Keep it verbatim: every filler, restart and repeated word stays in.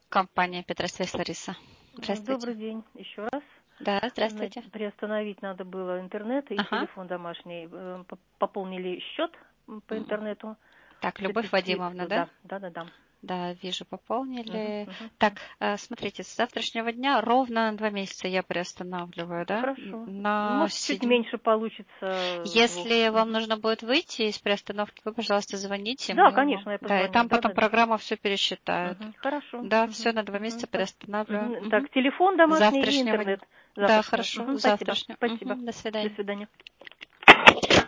Компания Петросвязь, Лариса. Здравствуйте. Добрый день еще раз. Да, здравствуйте. Значит, приостановить надо было интернет и Ага. телефон домашний. Пополнили счет по интернету. Так, Любовь Вадимовна, да? Да, да, да. Да, вижу, пополнили. Угу, угу. Так, смотрите, с завтрашнего дня ровно на два месяца я приостанавливаю, да? Хорошо. На Может, седьм... чуть меньше получится. Если звук. вам Угу. нужно будет выйти из приостановки, вы, пожалуйста, звоните. Да, мы конечно, вам... я позвоню. Да, и там да, потом да, да. программа все пересчитает. Угу. Хорошо. Да, угу. все на два месяца угу. приостанавливаю. Угу. Угу. Так, телефон домашний и Завтрашнего интернет. дня. Да, Завтрашнего. хорошо, Угу. Спасибо. завтрашнего. Спасибо. Угу. До свидания. До свидания.